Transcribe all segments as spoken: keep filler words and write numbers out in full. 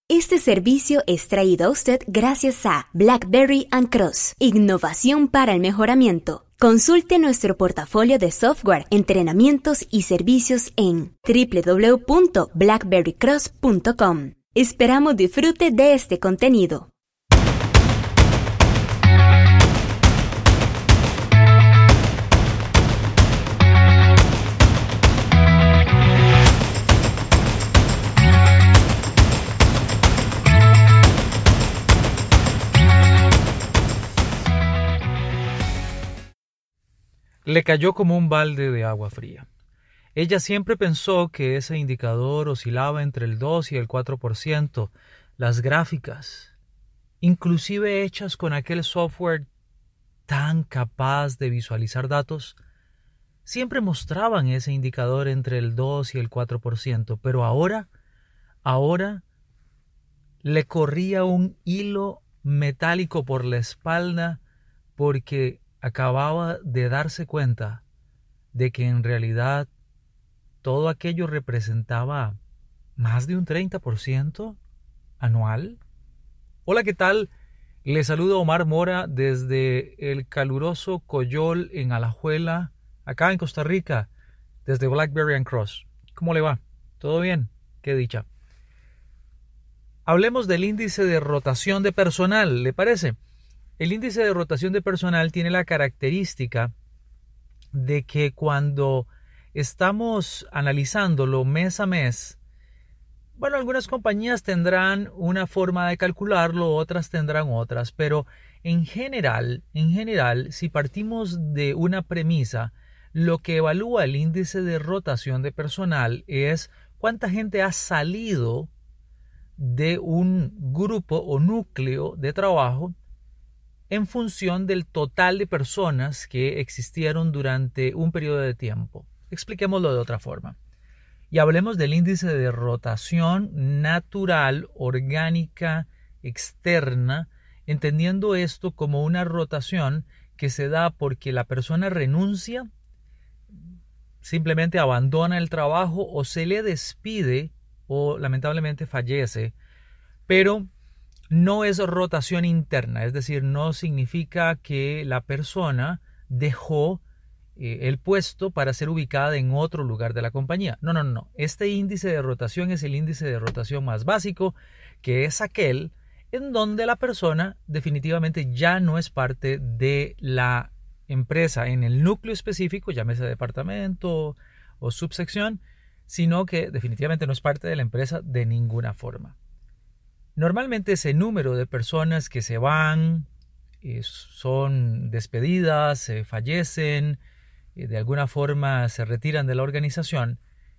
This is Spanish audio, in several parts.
Este servicio es traído a usted gracias a BlackBerry and Cross, innovación para el mejoramiento. Consulte nuestro portafolio de software, entrenamientos y servicios en doble u doble u doble u punto blackberry cross punto com. Esperamos disfrute de este contenido. Le cayó como un balde de agua fría. Ella siempre pensó que ese indicador oscilaba entre el dos y el cuatro por ciento. Las gráficas, inclusive hechas con aquel software tan capaz de visualizar datos, siempre mostraban ese indicador entre el dos y el cuatro por ciento. Pero ahora, ahora le corría un hilo metálico por la espalda porque acababa de darse cuenta de que en realidad todo aquello representaba más de un treinta por ciento anual. Hola, ¿qué tal? Le saludo Omar Mora desde el caluroso Coyol en Alajuela, acá en Costa Rica, desde BlackBerry and Cross. ¿Cómo le va? ¿Todo bien? Qué dicha. Hablemos del índice de rotación de personal, ¿le parece? El índice de rotación de personal tiene la característica de que cuando estamos analizándolo mes a mes, bueno, algunas compañías tendrán una forma de calcularlo, otras tendrán otras, pero en general, en general, si partimos de una premisa, lo que evalúa el índice de rotación de personal es cuánta gente ha salido de un grupo o núcleo de trabajo en función del total de personas que existieron durante un periodo de tiempo. Expliquémoslo de otra forma. Y hablemos del índice de rotación natural, orgánica, externa, entendiendo esto como una rotación que se da porque la persona renuncia, simplemente abandona el trabajo o se le despide o lamentablemente fallece, pero no es rotación interna, es decir, no significa que la persona dejó eh, el puesto para ser ubicada en otro lugar de la compañía. No, no, no. Este índice de rotación es el índice de rotación más básico, que es aquel en donde la persona definitivamente ya no es parte de la empresa en el núcleo específico, llámese departamento o subsección, sino que definitivamente no es parte de la empresa de ninguna forma. Normalmente ese número de personas que se van, eh, son despedidas, eh, fallecen, eh, de alguna forma se retiran de la organización,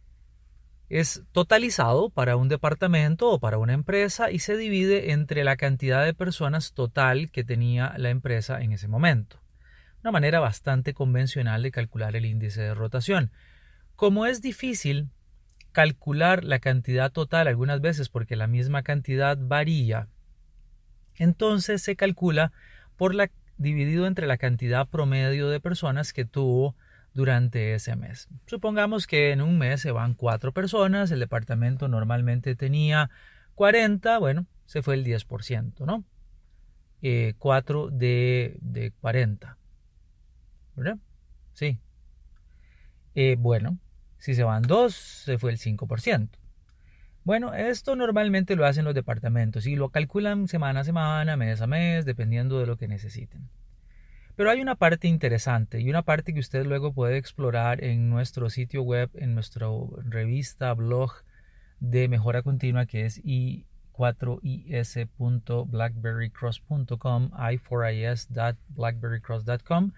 es totalizado para un departamento o para una empresa y se divide entre la cantidad de personas total que tenía la empresa en ese momento. Una manera bastante convencional de calcular el índice de rotación. Como es difícil calcular la cantidad total algunas veces porque la misma cantidad varía, entonces se calcula por la dividido entre la cantidad promedio de personas que tuvo durante ese mes. Supongamos que en un mes se van cuatro personas, el departamento normalmente tenía cuarenta, bueno, se fue el diez por ciento, ¿no? Eh, cuatro de, de cuarenta, ¿verdad? Sí. Eh, bueno. Si se van dos, se fue el cinco por ciento. Bueno, esto normalmente lo hacen los departamentos y lo calculan semana a semana, mes a mes, dependiendo de lo que necesiten. Pero hay una parte interesante y una parte que usted luego puede explorar en nuestro sitio web, en nuestra revista, blog de mejora continua, que es i cuatro i s punto blackberry cross punto com, i cuatro i s punto blackberry cross punto com,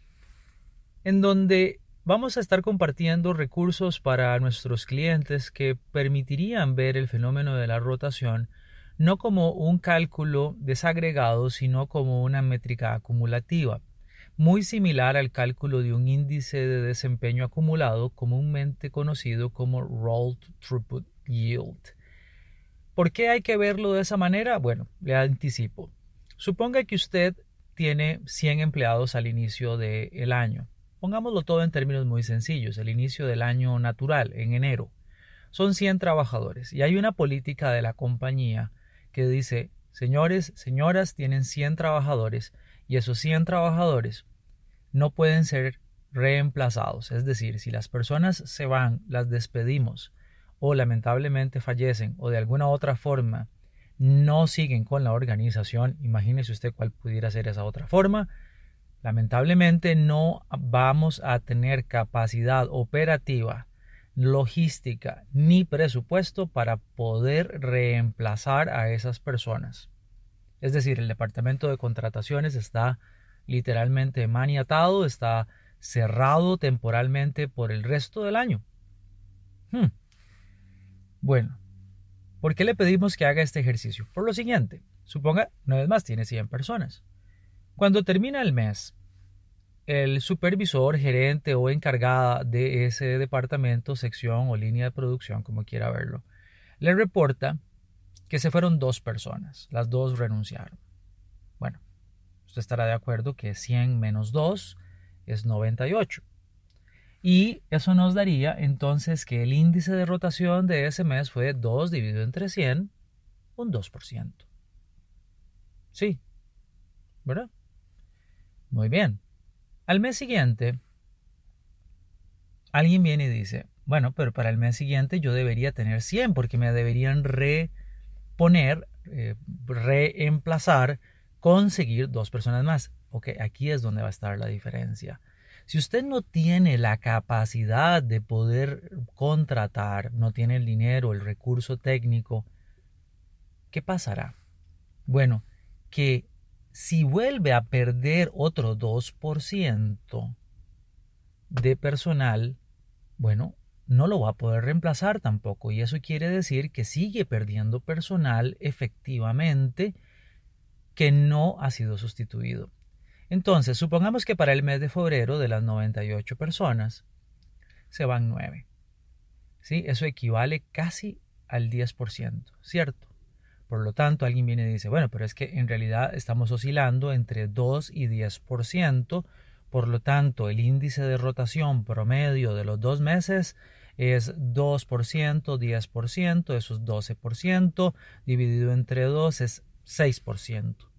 en donde vamos a estar compartiendo recursos para nuestros clientes que permitirían ver el fenómeno de la rotación no como un cálculo desagregado, sino como una métrica acumulativa, muy similar al cálculo de un índice de desempeño acumulado, comúnmente conocido como Rolled Throughput Yield. ¿Por qué hay que verlo de esa manera? Bueno, le anticipo. Suponga que usted tiene cien empleados al inicio del año. Pongámoslo todo en términos muy sencillos, el inicio del año natural, en enero. son cien trabajadores y hay una política de la compañía que dice, señores, señoras, tienen cien trabajadores y esos cien trabajadores no pueden ser reemplazados. Es decir, si las personas se van, las despedimos o lamentablemente fallecen o de alguna otra forma no siguen con la organización, imagínese usted cuál pudiera ser esa otra forma, lamentablemente no vamos a tener capacidad operativa, logística ni presupuesto para poder reemplazar a esas personas. Es decir, el departamento de contrataciones está literalmente maniatado, está cerrado temporalmente por el resto del año. Hmm. Bueno, ¿por qué le pedimos que haga este ejercicio? Por lo siguiente, suponga, una vez más, tiene cien personas. Cuando termina el mes, el supervisor, gerente o encargada de ese departamento, sección o línea de producción, como quiera verlo, le reporta que se fueron dos personas, las dos renunciaron. Bueno, usted estará de acuerdo que cien menos dos es noventa y ocho. Y eso nos daría entonces que el índice de rotación de ese mes fue dos dividido entre cien, un dos por ciento. Sí, ¿verdad? Muy bien. Al mes siguiente, alguien viene y dice, bueno, pero para el mes siguiente yo debería tener cien porque me deberían reponer, eh, reemplazar, conseguir dos personas más. Ok, aquí es donde va a estar la diferencia. Si usted no tiene la capacidad de poder contratar, no tiene el dinero, el recurso técnico, ¿qué pasará? Bueno, que si vuelve a perder otro dos por ciento de personal, bueno, no lo va a poder reemplazar tampoco. Y eso quiere decir que sigue perdiendo personal efectivamente que no ha sido sustituido. Entonces, supongamos que para el mes de febrero de las noventa y ocho personas se van nueve. ¿Sí? Eso equivale casi al diez por ciento, ¿cierto? Por lo tanto, alguien viene y dice, bueno, pero es que en realidad estamos oscilando entre dos y diez por ciento. Por lo tanto, el índice de rotación promedio de los dos meses es dos por ciento, diez por ciento, eso es doce por ciento, dividido entre dos es seis por ciento.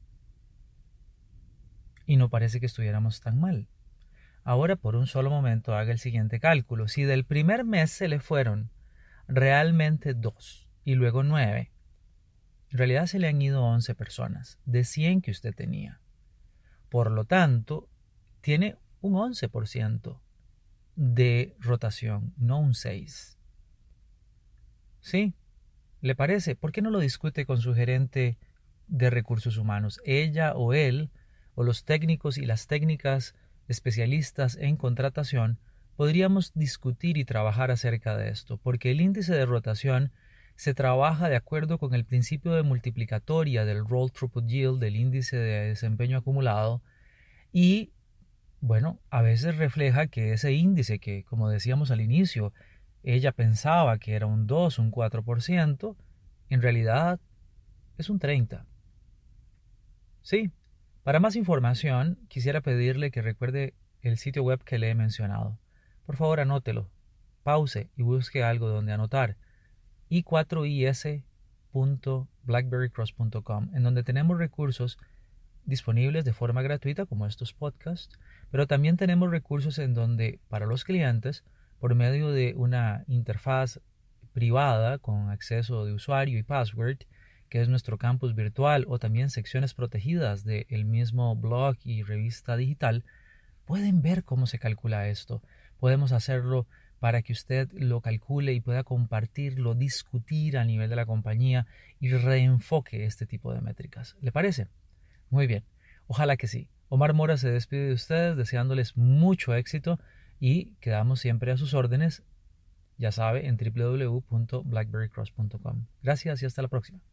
Y no parece que estuviéramos tan mal. Ahora, por un solo momento, haga el siguiente cálculo. Si del primer mes se le fueron realmente dos y luego nueve, en realidad se le han ido once personas de cien que usted tenía. Por lo tanto, tiene un once por ciento de rotación, no un seis por ciento. ¿Sí? ¿Le parece? ¿Por qué no lo discute con su gerente de recursos humanos? Ella o él, o los técnicos y las técnicas especialistas en contratación, podríamos discutir y trabajar acerca de esto, porque el índice de rotación se trabaja de acuerdo con el principio de multiplicatoria del Roll Throughput Yield, del índice de desempeño acumulado, y bueno, a veces refleja que ese índice que, como decíamos al inicio, ella pensaba que era un dos, un cuatro por ciento, en realidad es un treinta por ciento. Sí. Para más información, quisiera pedirle que recuerde el sitio web que le he mencionado. Por favor, anótelo, pause y busque algo donde anotar. i cuatro i s punto blackberry cross punto com, en donde tenemos recursos disponibles de forma gratuita como estos podcasts, pero también tenemos recursos en donde para los clientes, por medio de una interfaz privada con acceso de usuario y password, que es nuestro campus virtual, o también secciones protegidas del mismo blog y revista digital, pueden ver cómo se calcula esto. Podemos hacerlo para que usted lo calcule y pueda compartirlo, discutir a nivel de la compañía y reenfoque este tipo de métricas. ¿Le parece? Muy bien. Ojalá que sí. Omar Mora se despide de ustedes deseándoles mucho éxito y quedamos siempre a sus órdenes, ya sabe, en doble u doble u doble u punto blackberry cross punto com. Gracias y hasta la próxima.